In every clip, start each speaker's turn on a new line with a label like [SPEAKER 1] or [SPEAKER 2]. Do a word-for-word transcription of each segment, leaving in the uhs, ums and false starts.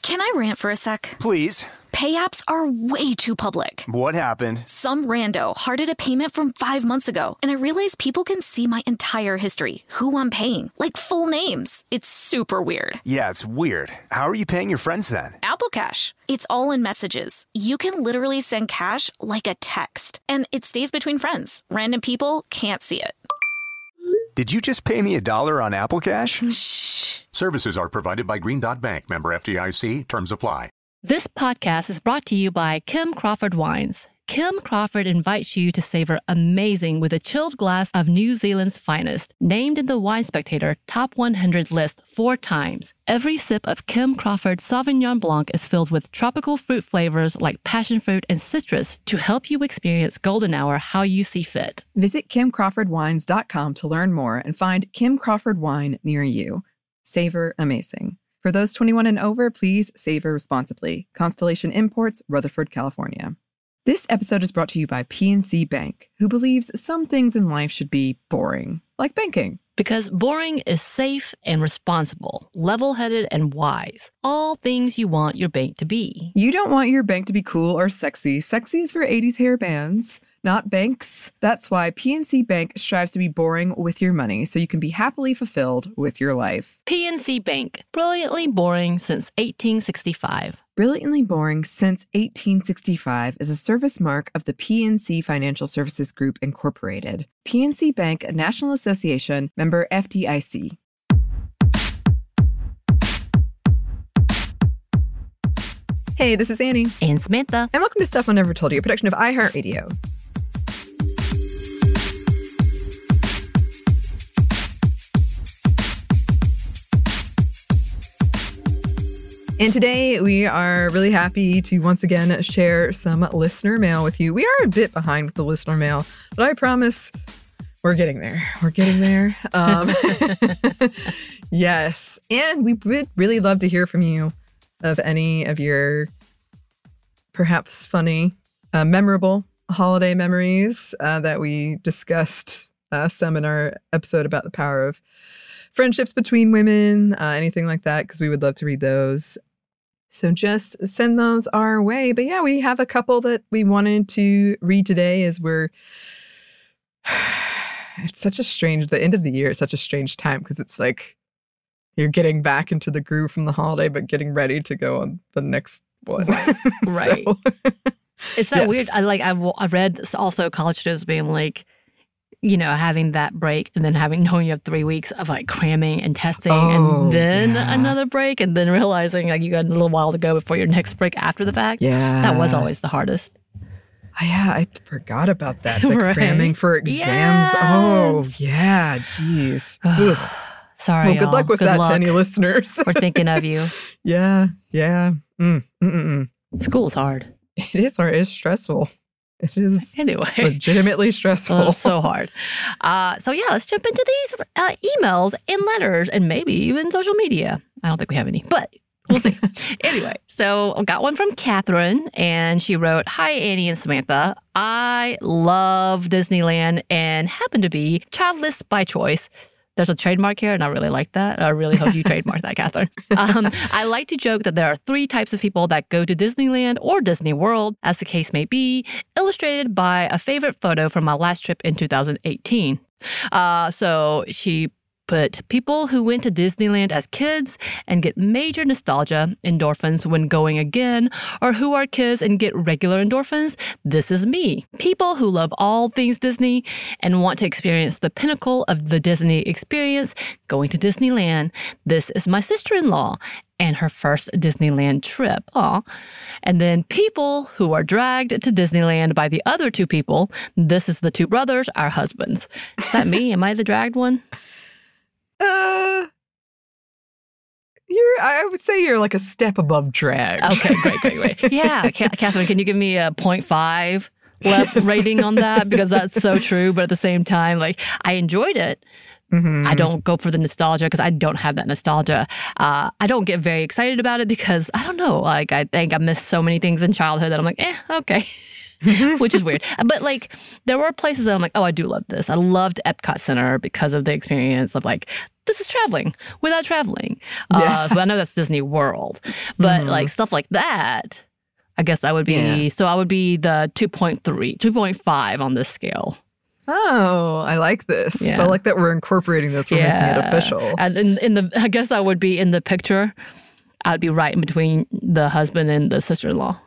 [SPEAKER 1] Can I rant for a sec?
[SPEAKER 2] Please.
[SPEAKER 1] Pay apps are way too public.
[SPEAKER 2] What happened?
[SPEAKER 1] Some rando hearted a payment from five months ago, and I realized people can see my entire history, who I'm paying, like full names. It's super weird.
[SPEAKER 2] Yeah, it's weird. How are you paying your friends then?
[SPEAKER 1] Apple Cash. It's all in messages. You can literally send cash like a text, and it stays between friends. Random people can't see it.
[SPEAKER 2] Did you just pay me a dollar on Apple Cash?
[SPEAKER 1] Shh.
[SPEAKER 3] Services are provided by Green Dot Bank, member F D I C. Terms apply.
[SPEAKER 4] This podcast is brought to you by Kim Crawford Wines. Kim Crawford invites you to savor amazing with a chilled glass of New Zealand's finest, named in the Wine Spectator Top one hundred list four times. Every sip of Kim Crawford Sauvignon Blanc is filled with tropical fruit flavors like passion fruit and citrus to help you experience golden hour how you see fit.
[SPEAKER 5] Visit kim crawford wines dot com to learn more and find Kim Crawford wine near you. Savor amazing. For those twenty-one and over, please savor responsibly. Constellation Imports, Rutherford, California. This episode is brought to you by P N C Bank, who believes some things in life should be boring, like banking.
[SPEAKER 4] Because boring is safe and responsible, level-headed and wise. All things you want your bank to be.
[SPEAKER 5] You don't want your bank to be cool or sexy. Sexy is for eighties hair bands, not banks. That's why P N C Bank strives to be boring with your money so you can be happily fulfilled with your life.
[SPEAKER 4] P N C Bank, brilliantly boring since eighteen sixty-five.
[SPEAKER 5] Brilliantly Boring Since eighteen sixty-five is a service mark of the P N C Financial Services Group, Incorporated. P N C Bank, a National Association, member F D I C. Hey, this is Annie.
[SPEAKER 4] And Samantha.
[SPEAKER 5] And welcome to Stuff I Never Told You, a production of iHeartRadio. And today we are really happy to once again share some listener mail with you. We are a bit behind with the listener mail, but I promise we're getting there. We're getting there. Um, yes. And we would really love to hear from you of any of your perhaps funny, uh, memorable holiday memories uh, that we discussed uh, some in our episode about the power of friendships between women, uh, anything like that, because we would love to read those. So just send those our way. But yeah, we have a couple that we wanted to read today as we're, it's such a strange, the end of the year is such a strange time because it's like you're getting back into the groove from the holiday, but getting ready to go on the next one.
[SPEAKER 4] Right.
[SPEAKER 5] So,
[SPEAKER 4] it's that
[SPEAKER 5] yes.
[SPEAKER 4] weird. I like, I, I read also college students being like, you know, having that break and then having knowing you have three weeks of like cramming and testing
[SPEAKER 5] Oh,
[SPEAKER 4] and then
[SPEAKER 5] yeah.
[SPEAKER 4] another break and then realizing like you got a little while to go before your next break after the fact.
[SPEAKER 5] Yeah.
[SPEAKER 4] That was always the hardest.
[SPEAKER 5] Yeah, I forgot about that. The
[SPEAKER 4] Right.
[SPEAKER 5] cramming for exams.
[SPEAKER 4] Yes.
[SPEAKER 5] Oh, yeah. Jeez. Ugh.
[SPEAKER 4] Sorry,
[SPEAKER 5] Well, good
[SPEAKER 4] y'all.
[SPEAKER 5] luck with
[SPEAKER 4] Good
[SPEAKER 5] that
[SPEAKER 4] luck.
[SPEAKER 5] to any listeners.
[SPEAKER 4] We're thinking of you.
[SPEAKER 5] Yeah, yeah. Mm, mm, mm, mm.
[SPEAKER 4] School's hard.
[SPEAKER 5] It is hard. It's stressful. It is
[SPEAKER 4] Anyway.
[SPEAKER 5] legitimately stressful.
[SPEAKER 4] Oh, so hard. Uh, so yeah, let's jump into these uh, emails and letters and maybe even social media. I don't think we have any, but we'll see. Anyway, so I got one from Catherine and she wrote, "Hi, Annie and Samantha. I love Disneyland and happen to be childless by choice." There's a trademark here, and I really like that. I really hope you trademark that, Catherine. Um, I like to joke that there are three types of people that go to Disneyland or Disney World, as the case may be, illustrated by a favorite photo from my last trip in two thousand eighteen. Uh, so she put people who went to Disneyland as kids and get major nostalgia endorphins when going again, or who are kids and get regular endorphins. This is me. People who love all things Disney and want to experience the pinnacle of the Disney experience, going to Disneyland. This is my sister-in-law and her first Disneyland trip. Aw. And then people who are dragged to Disneyland by the other two people. This is the two brothers, our husbands. Is that me? Am I the dragged one?
[SPEAKER 5] Uh, you're. I would say you're like a step above drag.
[SPEAKER 4] Okay, great, great, great. Yeah, Ca- Catherine, can you give me a point five left rating on that? Because that's so true. But at the same time, like, I enjoyed it.
[SPEAKER 5] Mm-hmm.
[SPEAKER 4] I don't go for the nostalgia because I don't have that nostalgia. Uh, I don't get very excited about it because I don't know. Like, I think I missed so many things in childhood that I'm like, eh, okay. which is weird. But like, there were places that I'm like, oh, I do love this. I loved Epcot Center because of the experience of like, this is traveling without traveling.
[SPEAKER 5] Yeah.
[SPEAKER 4] Uh, but I know that's Disney World. But
[SPEAKER 5] Mhm.
[SPEAKER 4] like stuff like that, I guess I would be,
[SPEAKER 5] Yeah.
[SPEAKER 4] so I would be the two point three, two point five on this scale.
[SPEAKER 5] Oh, I like this.
[SPEAKER 4] Yeah.
[SPEAKER 5] So I like that we're incorporating this. We're making it official.
[SPEAKER 4] And in, in the, I guess I would be in the picture. I'd be right in between the husband and the sister-in-law.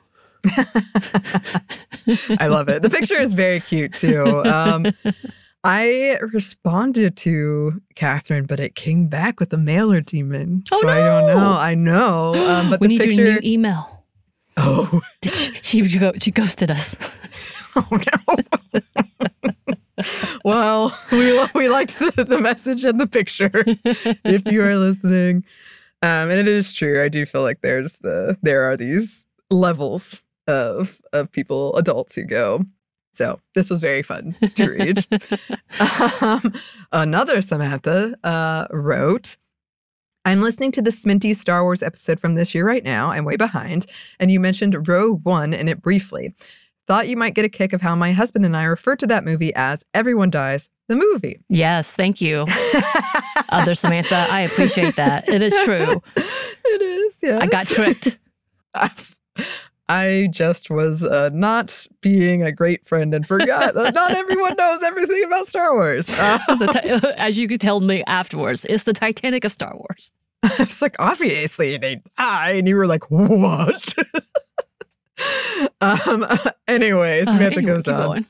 [SPEAKER 5] I love it. The picture is very cute too. Um, I responded to Catherine, but it came back with a mailer demon.
[SPEAKER 4] Oh,
[SPEAKER 5] so I don't
[SPEAKER 4] no.
[SPEAKER 5] know. I know. Um, but
[SPEAKER 4] we
[SPEAKER 5] the
[SPEAKER 4] need
[SPEAKER 5] picture.
[SPEAKER 4] your new email.
[SPEAKER 5] Oh,
[SPEAKER 4] She, she, go- she ghosted us.
[SPEAKER 5] oh no. Well, we lo- we liked the, the message and the picture. If you are listening, um, and it is true. I do feel like there's the there are these levels of of people, adults who go. So this was very fun to read. um, another Samantha uh, wrote, I'm listening to the Sminty Star Wars episode from this year right now. I'm way behind. And you mentioned Rogue One in it briefly. Thought you might get a kick of how my husband and I refer to that movie as Everyone Dies, the movie.
[SPEAKER 4] Yes, thank you, other Samantha. I appreciate that. It is true.
[SPEAKER 5] It is, yes.
[SPEAKER 4] I got tricked.
[SPEAKER 5] I, I just was uh, not being a great friend and forgot that not everyone knows everything about Star Wars. Uh,
[SPEAKER 4] The ti- as you could tell me afterwards, it's the Titanic of Star Wars.
[SPEAKER 5] it's like, obviously they die. And you were like, what? um. Anyway, Samantha
[SPEAKER 4] Uh, anyway,
[SPEAKER 5] goes
[SPEAKER 4] keep
[SPEAKER 5] on.
[SPEAKER 4] going.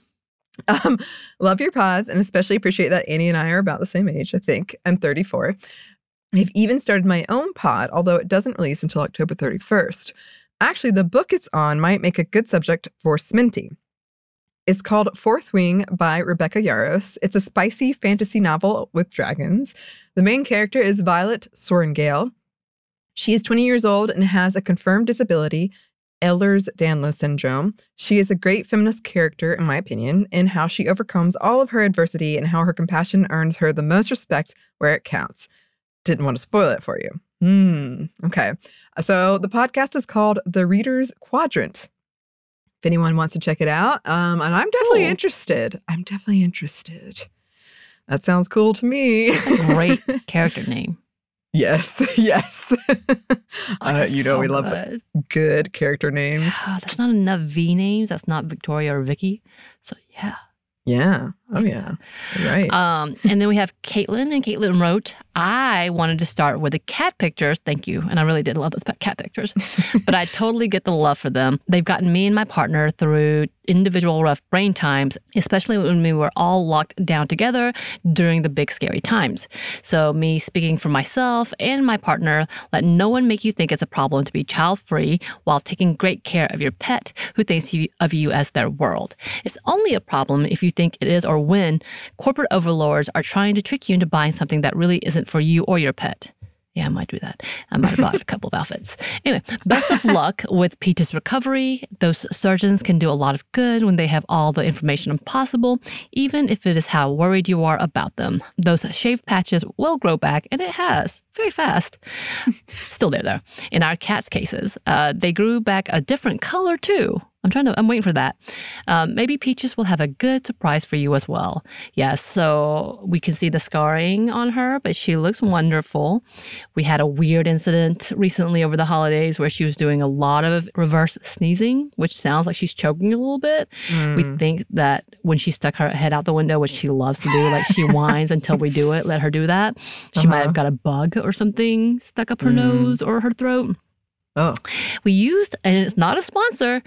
[SPEAKER 5] Um, love your pods and especially appreciate that Annie and I are about the same age, I think. I'm thirty-four. I've even started my own pod, although it doesn't release until October thirty-first. Actually, the book it's on might make a good subject for Sminty. It's called Fourth Wing by Rebecca Yarros. It's a spicy fantasy novel with dragons. The main character is Violet Sorrengail. She is twenty years old and has a confirmed disability, Ehlers-Danlos syndrome. She is a great feminist character, in my opinion, in how she overcomes all of her adversity and how her compassion earns her the most respect where it counts. Didn't want to spoil it for you. Hmm. Okay. So the podcast is called The Reader's Quadrant. If anyone wants to check it out, um, and I'm definitely
[SPEAKER 4] Cool.
[SPEAKER 5] interested. I'm definitely interested. That sounds cool to me.
[SPEAKER 4] Great character name.
[SPEAKER 5] Yes, yes.
[SPEAKER 4] Oh,
[SPEAKER 5] uh,
[SPEAKER 4] that's
[SPEAKER 5] you know,
[SPEAKER 4] so
[SPEAKER 5] we love
[SPEAKER 4] good.
[SPEAKER 5] good character names.
[SPEAKER 4] Yeah, there's not enough V names. That's not Victoria or Vicky. So yeah.
[SPEAKER 5] Yeah. Oh, yeah. You're right.
[SPEAKER 4] Um, and then we have Caitlin, and Caitlin wrote, I wanted to start with the cat pictures. Thank you. And I really did love those pet- cat pictures. But I totally get the love for them. They've gotten me and my partner through individual rough brain times, especially when we were all locked down together during the big scary times. So me speaking for myself and my partner, let no one make you think it's a problem to be child-free while taking great care of your pet who thinks you, of you as their world. It's only a problem if you think it is or when corporate overlords are trying to trick you into buying something that really isn't for you or your pet. Yeah, I might do that. I might have bought a couple of outfits. Anyway, best of luck with Peach's recovery. Those surgeons can do a lot of good when they have all the information possible, even if it is how worried you are about them. Those shaved patches will grow back, and it has, very fast. Still there, though. In our cat's cases, uh, they grew back a different color, too. I'm trying to, I'm waiting for that. Um, maybe Peaches will have a good surprise for you as well. Yes, so we can see the scarring on her, but she looks wonderful. We had a weird incident recently over the holidays where she was doing a lot of reverse sneezing, which sounds like she's choking a little bit.
[SPEAKER 5] Mm.
[SPEAKER 4] We think that when she stuck her head out the window, which she loves to do, like she whines until we do it, let her do that. She
[SPEAKER 5] Uh-huh.
[SPEAKER 4] might have got a bug or something stuck up her
[SPEAKER 5] Mm.
[SPEAKER 4] nose or her throat.
[SPEAKER 5] Oh.
[SPEAKER 4] We used, and it's not a sponsor,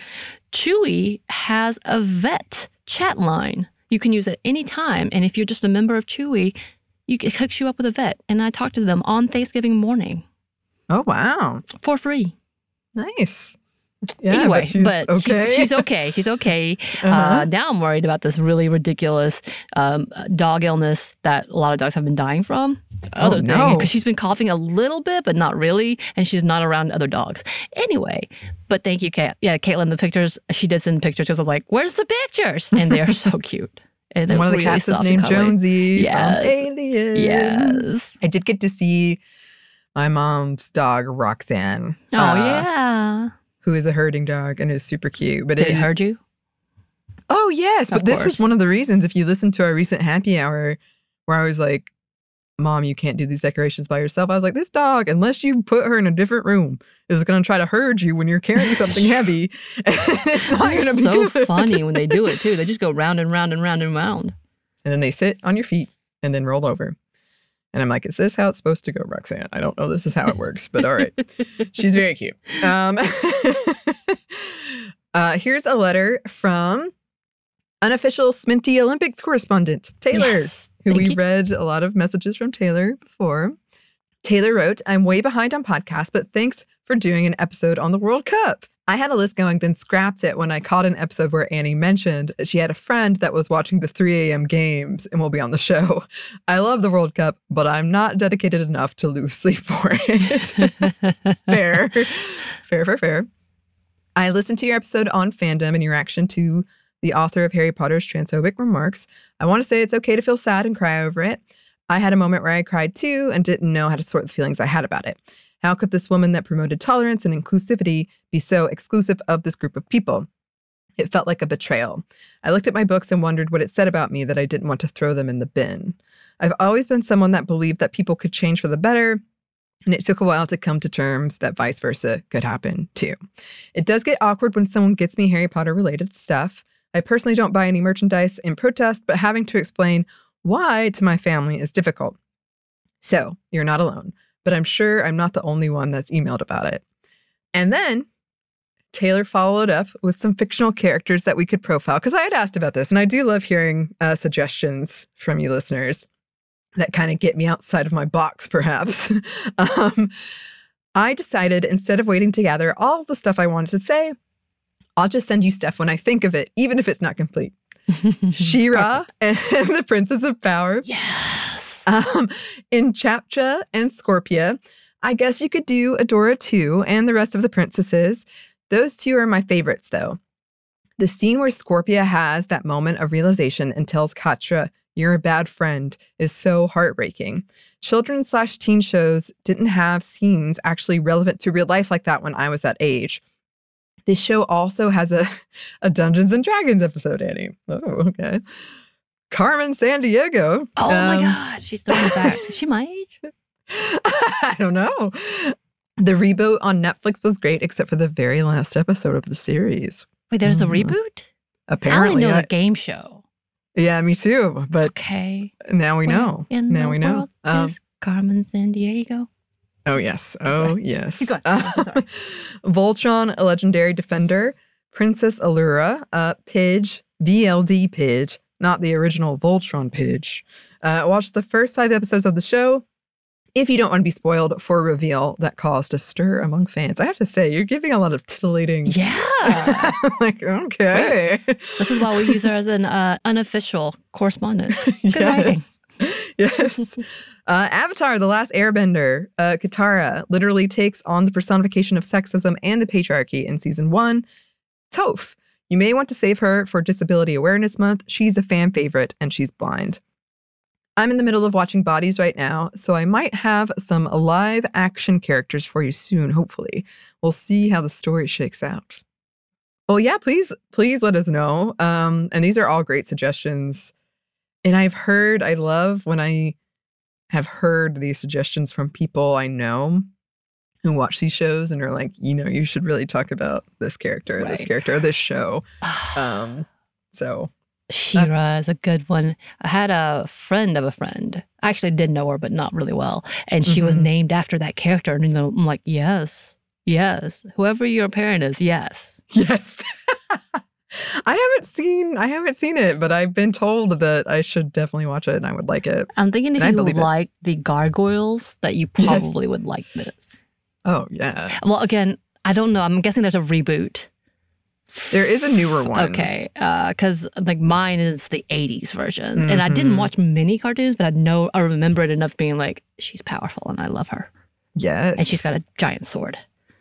[SPEAKER 4] Chewy has a vet chat line. You can use it any time. And if you're just a member of Chewy, you, it hooks you up with a vet. And I talked to them on Thanksgiving morning
[SPEAKER 5] Oh, wow.
[SPEAKER 4] for free.
[SPEAKER 5] Nice. Yeah,
[SPEAKER 4] anyway,
[SPEAKER 5] but she's
[SPEAKER 4] but
[SPEAKER 5] okay.
[SPEAKER 4] she's, she's okay. She's okay.
[SPEAKER 5] Uh-huh.
[SPEAKER 4] Uh, now I'm worried about this really ridiculous um, dog illness that a lot of dogs have been dying from. Other
[SPEAKER 5] Oh,
[SPEAKER 4] thing,
[SPEAKER 5] no.
[SPEAKER 4] because she's been coughing a little bit, but not really, and she's not around other dogs. Anyway, but thank you, Kate. Yeah, Caitlin, the pictures, she did send pictures. She was like, where's the pictures? And they're so cute. And
[SPEAKER 5] One of the
[SPEAKER 4] really
[SPEAKER 5] cats is
[SPEAKER 4] soft and
[SPEAKER 5] named
[SPEAKER 4] cuddly.
[SPEAKER 5] Jonesy
[SPEAKER 4] Yes.
[SPEAKER 5] from Alien.
[SPEAKER 4] Yes.
[SPEAKER 5] I did get to see my mom's dog, Roxanne.
[SPEAKER 4] Oh,
[SPEAKER 5] uh,
[SPEAKER 4] yeah.
[SPEAKER 5] Who is a herding dog and is super cute. But
[SPEAKER 4] Did
[SPEAKER 5] it
[SPEAKER 4] it hurt you?
[SPEAKER 5] Oh, yes. But
[SPEAKER 4] Of
[SPEAKER 5] this
[SPEAKER 4] course.
[SPEAKER 5] is one of the reasons, if you listen to our recent happy hour, where I was like, Mom, you can't do these decorations by yourself. I was like, this dog, unless you put her in a different room, is going to try to herd you when you're carrying something heavy. And it's not going to
[SPEAKER 4] They're
[SPEAKER 5] be
[SPEAKER 4] so
[SPEAKER 5] good.
[SPEAKER 4] funny when they do it, too. They just go round and round and round and round.
[SPEAKER 5] And then they sit on your feet and then roll over. And I'm like, is this how it's supposed to go, Roxanne? I don't know this is how it works, but all right. She's very cute. Um, uh, here's a letter from unofficial Sminty Olympics correspondent, Taylor,
[SPEAKER 4] Yes.
[SPEAKER 5] who
[SPEAKER 4] Thank
[SPEAKER 5] we
[SPEAKER 4] you.
[SPEAKER 5] read a lot of messages from Taylor before. Taylor wrote, I'm way behind on podcasts, but thanks for doing an episode on the World Cup. I had a list going, then scrapped it when I caught an episode where Annie mentioned that she had a friend that was watching the three a.m. games and will be on the show. I love the World Cup, but I'm not dedicated enough to lose sleep for it. Fair. Fair, fair, fair. I listened to your episode on fandom and your reaction to the author of Harry Potter's transphobic remarks. I want to say it's okay to feel sad and cry over it. I had a moment where I cried too and didn't know how to sort the feelings I had about it. How could this woman that promoted tolerance and inclusivity be so exclusive of this group of people? It felt like a betrayal. I looked at my books and wondered what it said about me that I didn't want to throw them in the bin. I've always been someone that believed that people could change for the better, and it took a while to come to terms that vice versa could happen too. It does get awkward when someone gets me Harry Potter related stuff. I personally don't buy any merchandise in protest, but having to explain why to my family is difficult. So, you're not alone, but I'm sure I'm not the only one that's emailed about it. And then Taylor followed up with some fictional characters that we could profile, because I had asked about this, and I do love hearing uh, suggestions from you listeners that kind of get me outside of my box, perhaps. um, I decided, instead of waiting to gather all of the stuff I wanted to say, I'll just send you stuff when I think of it, even if it's not complete. She-Ra and the Princess of Power.
[SPEAKER 4] Yes.
[SPEAKER 5] Um, in Chapcha and Scorpia, I guess you could do Adora too, and the rest of the princesses. Those two are my favorites, though. The scene where Scorpia has that moment of realization and tells Catra, "You're a bad friend," is so heartbreaking. Children slash teen shows didn't have scenes actually relevant to real life like that when I was that age. This show also has a, a Dungeons and Dragons episode, Annie. Oh, okay. Carmen Sandiego.
[SPEAKER 4] Oh my
[SPEAKER 5] um,
[SPEAKER 4] God. She's throwing it back. Is she my age?
[SPEAKER 5] I don't know. The reboot on Netflix was great, except for the very last episode of the series.
[SPEAKER 4] Wait, there's a
[SPEAKER 5] Mhm.
[SPEAKER 4] reboot?
[SPEAKER 5] Apparently.
[SPEAKER 4] I only know
[SPEAKER 5] I-
[SPEAKER 4] the game show.
[SPEAKER 5] yeah, me too. But
[SPEAKER 4] Okay.
[SPEAKER 5] now we
[SPEAKER 4] Where
[SPEAKER 5] know.
[SPEAKER 4] in
[SPEAKER 5] Now
[SPEAKER 4] the
[SPEAKER 5] we know.
[SPEAKER 4] world
[SPEAKER 5] Um,
[SPEAKER 4] is Carmen Sandiego?
[SPEAKER 5] Oh, yes. Oh,
[SPEAKER 4] Okay.
[SPEAKER 5] yes.
[SPEAKER 4] Keep going. I'm so sorry.
[SPEAKER 5] Voltron, a legendary defender. Princess Allura, uh, Pidge, V L D Pidge, not the original Voltron Pidge. Uh, watch the first five episodes of the show if you don't want to be spoiled for a reveal that caused a stir among fans. I have to say, you're giving a lot of titillating.
[SPEAKER 4] Yeah.
[SPEAKER 5] Like, okay.
[SPEAKER 4] This is why we use her as an uh, unofficial correspondent. Good writing.
[SPEAKER 5] Yes. Yes. Uh, Avatar, The Last Airbender. Uh, Katara literally takes on the personification of sexism and the patriarchy in season one. Toph. You may want to save her for Disability Awareness Month. She's a fan favorite and she's blind. I'm in the middle of watching Bodies right now, so I might have some live action characters for you soon, hopefully. We'll see how the story shakes out. Well, yeah, please, please let us know. Um, and these are all great suggestions. And I've heard, I love when I have heard these suggestions from people I know who watch these shows and are like, you know, you should really talk about this character, or this
[SPEAKER 4] Right.
[SPEAKER 5] character, or this show. Um, so
[SPEAKER 4] She-Ra
[SPEAKER 5] That's-
[SPEAKER 4] is a good one. I had a friend of a friend. I actually did know her, but not really well. And she was
[SPEAKER 5] Mhm.
[SPEAKER 4] named after that character. And you know, I'm like, yes, yes. Whoever your parent is, yes.
[SPEAKER 5] yes. I haven't seen I haven't seen it, but I've been told that I should definitely watch it and I would like it.
[SPEAKER 4] I'm thinking if
[SPEAKER 5] And I
[SPEAKER 4] you
[SPEAKER 5] believe it.
[SPEAKER 4] like the gargoyles, that you
[SPEAKER 5] Yes.
[SPEAKER 4] probably would like this.
[SPEAKER 5] Oh yeah.
[SPEAKER 4] Well, again, I don't know. I'm guessing there's a reboot.
[SPEAKER 5] There is a newer one.
[SPEAKER 4] Okay, because like mine is the eighties version, and I didn't
[SPEAKER 5] Mhm.
[SPEAKER 4] watch many cartoons, but I know I remember it enough being like, she's powerful and I love her,
[SPEAKER 5] Yes.
[SPEAKER 4] and she's got a giant sword.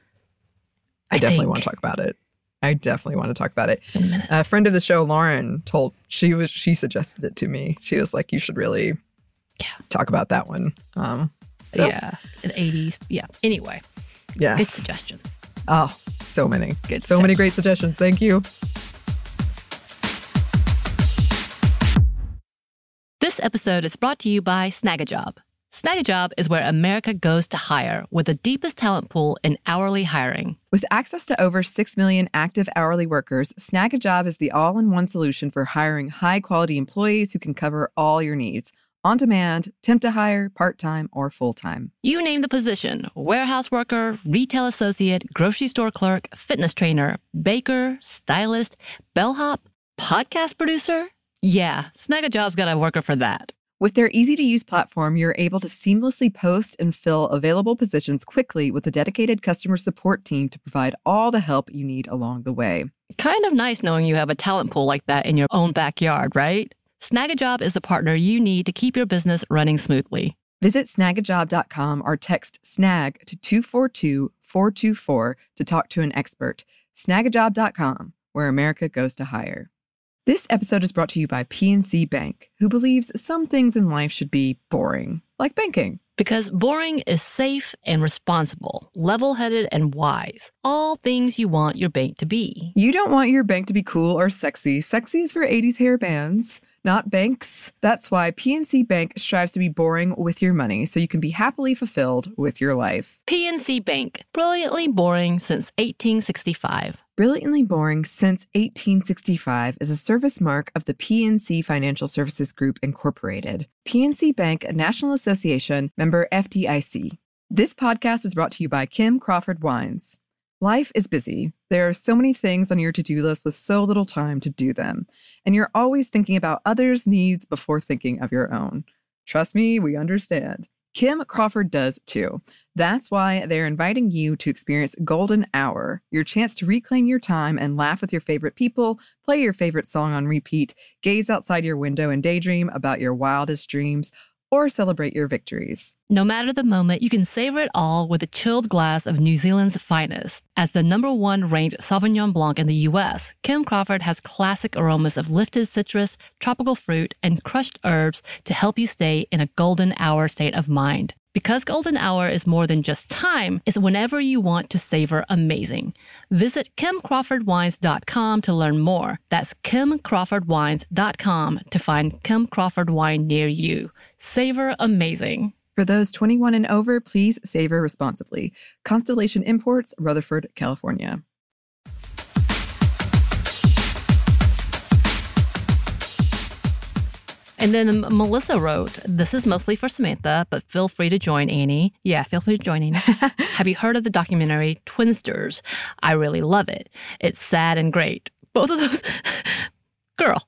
[SPEAKER 5] I, definitely
[SPEAKER 4] think.
[SPEAKER 5] want to talk about it. I definitely want to talk about it.
[SPEAKER 4] It's been a minute.
[SPEAKER 5] A friend of the show, Lauren, told she was she suggested it to me. She was like, "You should really,
[SPEAKER 4] Yeah.
[SPEAKER 5] talk about that one." Um, so
[SPEAKER 4] Yeah, in the eighties. Yeah. Anyway,
[SPEAKER 5] yes.
[SPEAKER 4] good suggestion.
[SPEAKER 5] Oh, so many,
[SPEAKER 4] Good
[SPEAKER 5] so many
[SPEAKER 4] stuff.
[SPEAKER 5] great suggestions. Thank you.
[SPEAKER 4] episode is brought to you by Snagajob. Snagajob is where America goes to hire, with the deepest talent pool in hourly hiring.
[SPEAKER 5] With access to over six million active hourly workers, Snagajob is the all-in-one solution for hiring high-quality employees who can cover all your needs. On demand, temp to hire, part-time, or full-time.
[SPEAKER 4] You name the position: warehouse worker, retail associate, grocery store clerk, fitness trainer, baker, stylist, bellhop, podcast producer. Yeah, Snagajob's got a worker for that.
[SPEAKER 5] With their easy-to-use platform, you're able to seamlessly post and fill available positions quickly with a dedicated customer support team to provide all the help you need along the way.
[SPEAKER 4] Kind of nice knowing you have a talent pool like that in your own backyard, right? Snagajob is the partner you need to keep your business running smoothly.
[SPEAKER 5] Visit snagajob dot com or text SNAG to two four two, four two four to talk to an expert. snagajob dot com, where America goes to hire. This episode is brought to you by P N C Bank, who believes some things in life should be boring, like banking.
[SPEAKER 4] Because boring is safe and responsible, level-headed and wise. All things you want your bank to be.
[SPEAKER 5] You don't want your bank to be cool or sexy. Sexy is for eighties hair bands, not banks. That's why P N C Bank strives to be boring with your money so you can be happily fulfilled with your life.
[SPEAKER 4] P N C Bank, brilliantly boring since eighteen sixty-five.
[SPEAKER 5] Brilliantly Boring Since eighteen sixty-five is a service mark of the P N C Financial Services Group, Incorporated. P N C Bank, a National Association, member F D I C. This podcast is brought to you by Kim Crawford Wines. Life is busy. There are so many things on your to-do list with so little time to do them. And you're always thinking about others' needs before thinking of your own. Trust me, we understand. Kim Crawford does too. That's why they're inviting you to experience Golden Hour, your chance to reclaim your time and laugh with your favorite people, play your favorite song on repeat, gaze outside your window and daydream about your wildest dreams, or celebrate your victories.
[SPEAKER 4] No matter the moment, you can savor it all with a chilled glass of New Zealand's finest. As the number one ranked Sauvignon Blanc in the U S, Kim Crawford has classic aromas of lifted citrus, tropical fruit, and crushed herbs to help you stay in a golden hour state of mind. Because golden hour is more than just time, it's whenever you want to savor amazing. Visit kim crawford wines dot com to learn more. That's kim crawford wines dot com to find Kim Crawford wine near you. Savor amazing.
[SPEAKER 5] For those twenty-one and over, please savor responsibly. Constellation Imports, Rutherford, California.
[SPEAKER 4] And then Melissa wrote, "This is mostly for Samantha, but feel free to join Annie." Yeah, feel free to join Annie. "Have you heard of the documentary Twinsters? I really love it. It's sad and great." Both of those... Girl.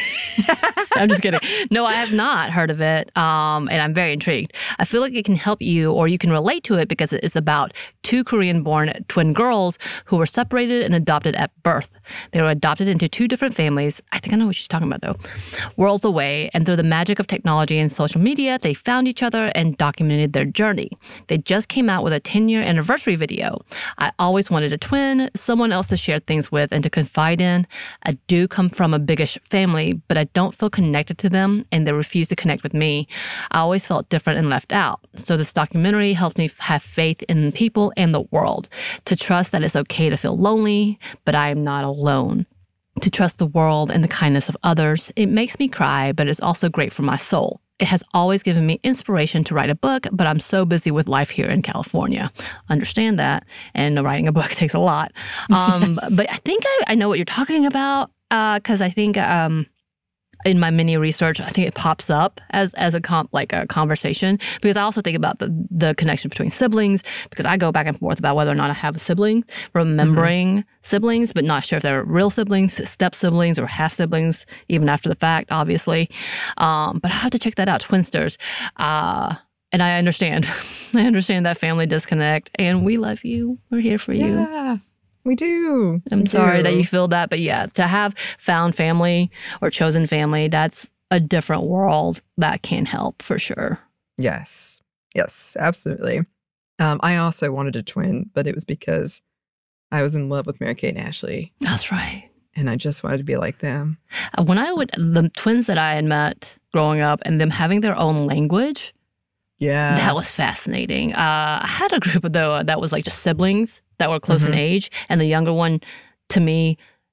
[SPEAKER 4] I'm just kidding. No, I have not heard of it, um, and I'm very intrigued. I feel like it can help you, or you can relate to it, because it's about two Korean-born twin girls who were separated and adopted at birth. They were adopted into two different families. I think I know what she's talking about, though. Worlds away, and through the magic of technology and social media, they found each other and documented their journey. They just came out with a ten-year anniversary video. I always wanted a twin, someone else to share things with and to confide in. I do come from a biggish family, but I don't feel connected to them, and they refuse to connect with me. I always felt different and left out. So this documentary helps me have faith in people and the world, to trust that it's okay to feel lonely, but I am not alone. To trust the world and the kindness of others. It makes me cry, but it's also great for my soul. It has always given me inspiration to write a book, but I'm so busy with life here in California. Understand that. And writing a book takes a lot. Um, yes. But I think I, I know what you're talking about, because uh, I think um, in my mini research, I think it pops up as as a comp, like a conversation, because I also think about the, the connection between siblings, because I go back and forth about whether or not I have a sibling, remembering mm-hmm. siblings, but not sure if they're real siblings, step siblings, or half siblings, even after the fact, obviously. Um, but I have to check that out, Twinsters. Uh, and I understand. I understand that family disconnect, and we love you. We're here for you.
[SPEAKER 5] Yeah. We do.
[SPEAKER 4] I'm
[SPEAKER 5] we
[SPEAKER 4] sorry
[SPEAKER 5] do.
[SPEAKER 4] that you feel that, but yeah, to have found family or chosen family, that's a different world that can help for sure.
[SPEAKER 5] Yes. Yes, absolutely. Um, I also wanted a twin, but it was because I was in love with Mary-Kate and Ashley.
[SPEAKER 4] That's right.
[SPEAKER 5] And I just wanted to be like them.
[SPEAKER 4] When I would, the twins that I had met growing up and them having their own language,
[SPEAKER 5] yeah,
[SPEAKER 4] that was fascinating. Uh, I had a group, though, that was like just siblings that were close mm-hmm. in age, and the younger one, to me,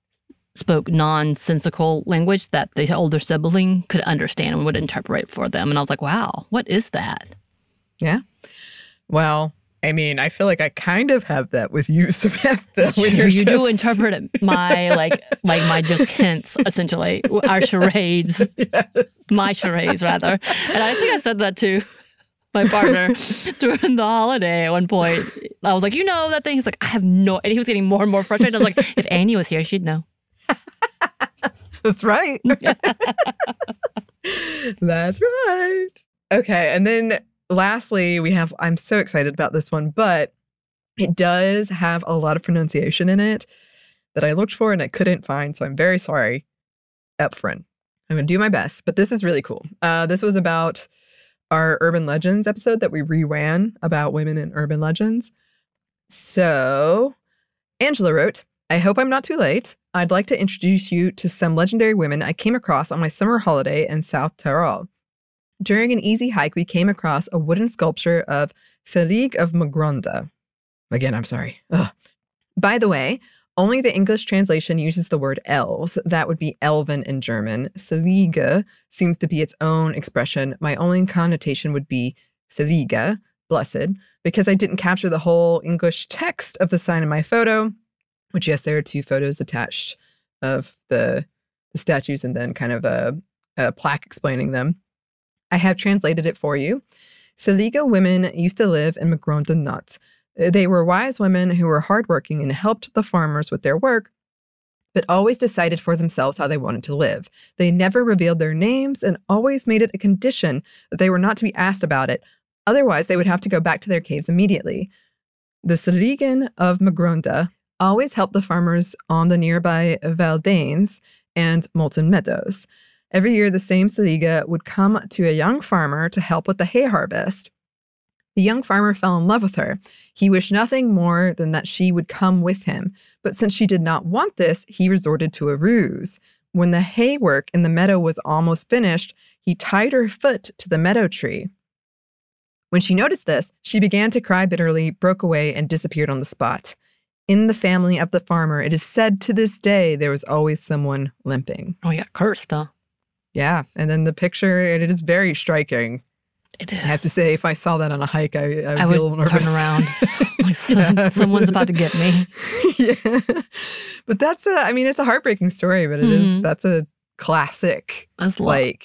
[SPEAKER 4] spoke nonsensical language that the older sibling could understand and would interpret for them. And I was like, wow, what is that?
[SPEAKER 5] Yeah. Well, I mean, I feel like I kind of have that with you, Samantha. When
[SPEAKER 4] you
[SPEAKER 5] you're
[SPEAKER 4] you
[SPEAKER 5] just...
[SPEAKER 4] do interpret my, like, like my just hints, essentially, our charades,
[SPEAKER 5] Yes.
[SPEAKER 4] my charades, rather. And I think I said that to my partner during the holiday at one point. I was like, you know that thing? He's like, I have no... And he was getting more and more frustrated. I was like, if Annie was here, she'd know.
[SPEAKER 5] That's right. That's right. Okay. And then lastly, we have, I'm so excited about this one, but it does have a lot of pronunciation in it that I looked for and I couldn't find. So I'm very sorry up front. I'm going to do my best, but this is really cool. Uh, this was about our Urban Legends episode that we reran about women in urban legends. So Angela wrote, I hope I'm not too late. I'd like to introduce you to some legendary women I came across on my summer holiday in South Tyrol. During an easy hike, we came across a wooden sculpture of Selig of Magronda. Again, I'm sorry. Ugh. By the way, only the English translation uses the word elves. That would be elven in German. Selige seems to be its own expression. My only connotation would be Selige, blessed, because I didn't capture the whole English text of the sign in my photo, which, yes, there are two photos attached of the, the statues and then kind of a, a plaque explaining them. I have translated it for you. Seligo women used to live in Magronda Nut. They were wise women who were hardworking and helped the farmers with their work, but always decided for themselves how they wanted to live. They never revealed their names and always made it a condition that they were not to be asked about it. Otherwise, they would have to go back to their caves immediately. The Seligen of Magronda always helped the farmers on the nearby Valdanes and Molten Meadows. Every year, the same Seliga would come to a young farmer to help with the hay harvest. The young farmer fell in love with her. He wished nothing more than that she would come with him. But since she did not want this, he resorted to a ruse. When the hay work in the meadow was almost finished, he tied her foot to the meadow tree. When she noticed this, she began to cry bitterly, broke away, and disappeared on the spot. In the family of the farmer, it is said to this day there was always someone limping.
[SPEAKER 4] Oh, yeah, cursed, huh?
[SPEAKER 5] Yeah, and then the picture, it is very striking.
[SPEAKER 4] It is.
[SPEAKER 5] I have to say, if I saw that on a hike, I, I would,
[SPEAKER 4] I
[SPEAKER 5] be
[SPEAKER 4] would
[SPEAKER 5] a little nervous.
[SPEAKER 4] turn around. Like,
[SPEAKER 5] Yeah,
[SPEAKER 4] someone's about to get me.
[SPEAKER 5] Yeah. But that's a, I mean, it's a heartbreaking story, but it mm-hmm. is, that's a classic,
[SPEAKER 4] that's
[SPEAKER 5] like,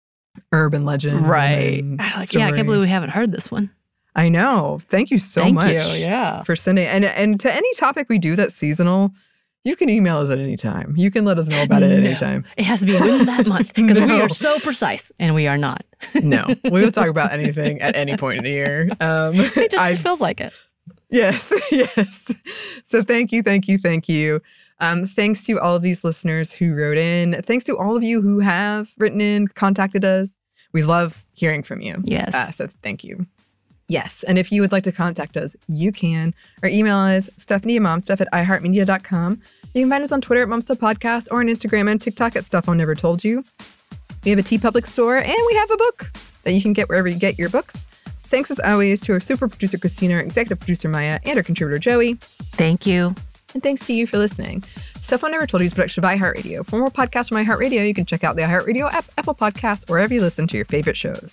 [SPEAKER 5] urban legend.
[SPEAKER 4] Right. Like, yeah, I can't believe we haven't heard this one.
[SPEAKER 5] I know. Thank you so
[SPEAKER 4] Thank
[SPEAKER 5] much.
[SPEAKER 4] you, yeah.
[SPEAKER 5] For sending, and, and to any topic we do that's seasonal, you can email us at any time. You can let us know about it at
[SPEAKER 4] no.
[SPEAKER 5] any time.
[SPEAKER 4] It has to be within that month because
[SPEAKER 5] No.
[SPEAKER 4] we are so precise, and we are not.
[SPEAKER 5] No, we will talk about anything at any point in the year. Um,
[SPEAKER 4] it just
[SPEAKER 5] I,
[SPEAKER 4] feels like it.
[SPEAKER 5] Yes, yes. So thank you, thank you, thank you. Um, thanks to all of these listeners who wrote in. Thanks to all of you who have written in, contacted us. We love hearing from you.
[SPEAKER 4] Yes.
[SPEAKER 5] Uh, so thank you. Yes. And if you would like to contact us, you can. Our email is Stephanie and Momstuff at i heart media dot com. You can find us on Twitter at Momstuff Podcast or on Instagram and TikTok at Stuff I Never Told You. We have a TeePublic store and we have a book that you can get wherever you get your books. Thanks as always to our super producer Christina, our executive producer Maya, and our contributor Joey.
[SPEAKER 4] Thank you.
[SPEAKER 5] And thanks to you for listening. Stuff I Never Told You is a production of iHeartRadio. For more podcasts from iHeartRadio, you can check out the iHeartRadio app, Apple Podcasts, wherever you listen to your favorite shows.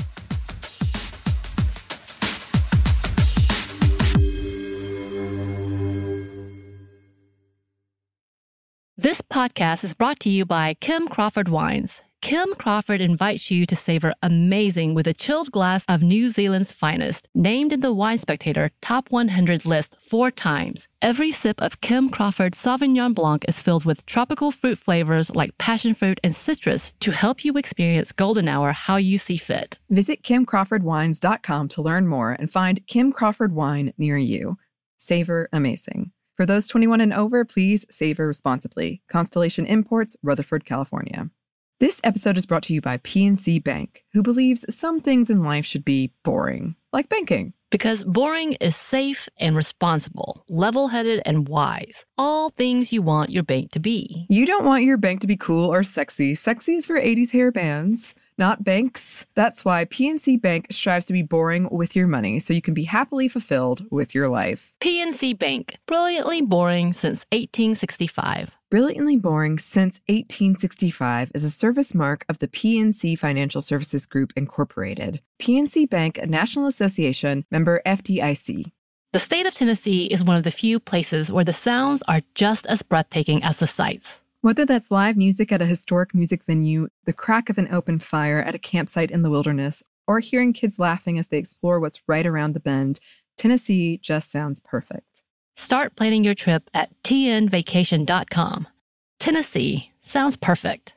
[SPEAKER 4] This podcast is brought to you by Kim Crawford Wines. Kim Crawford invites you to savor amazing with a chilled glass of New Zealand's finest, named in the Wine Spectator Top one hundred list four times. Every sip of Kim Crawford Sauvignon Blanc is filled with tropical fruit flavors like passion fruit and citrus to help you experience golden hour how you see fit.
[SPEAKER 5] Visit kim crawford wines dot com to learn more and find Kim Crawford wine near you. Savor amazing. For those twenty-one and over, please savor responsibly. Constellation Imports, Rutherford, California. This episode is brought to you by P N C Bank, who believes some things in life should be boring, like banking.
[SPEAKER 4] Because boring is safe and responsible, level-headed and wise. All things you want your bank to be.
[SPEAKER 5] You don't want your bank to be cool or sexy. Sexy is for eighties hair bands, not banks. That's why P N C Bank strives to be boring with your money so you can be happily fulfilled with your life.
[SPEAKER 4] P N C Bank, brilliantly boring since eighteen sixty-five.
[SPEAKER 5] Brilliantly Boring Since eighteen sixty-five is a service mark of the P N C Financial Services Group, Incorporated. P N C Bank, a National Association, member F D I C.
[SPEAKER 4] The state of Tennessee is one of the few places where the sounds are just as breathtaking as the sights.
[SPEAKER 5] Whether that's live music at a historic music venue, the crack of an open fire at a campsite in the wilderness, or hearing kids laughing as they explore what's right around the bend, Tennessee just sounds perfect.
[SPEAKER 4] Start planning your trip at T N vacation dot com. Tennessee sounds perfect.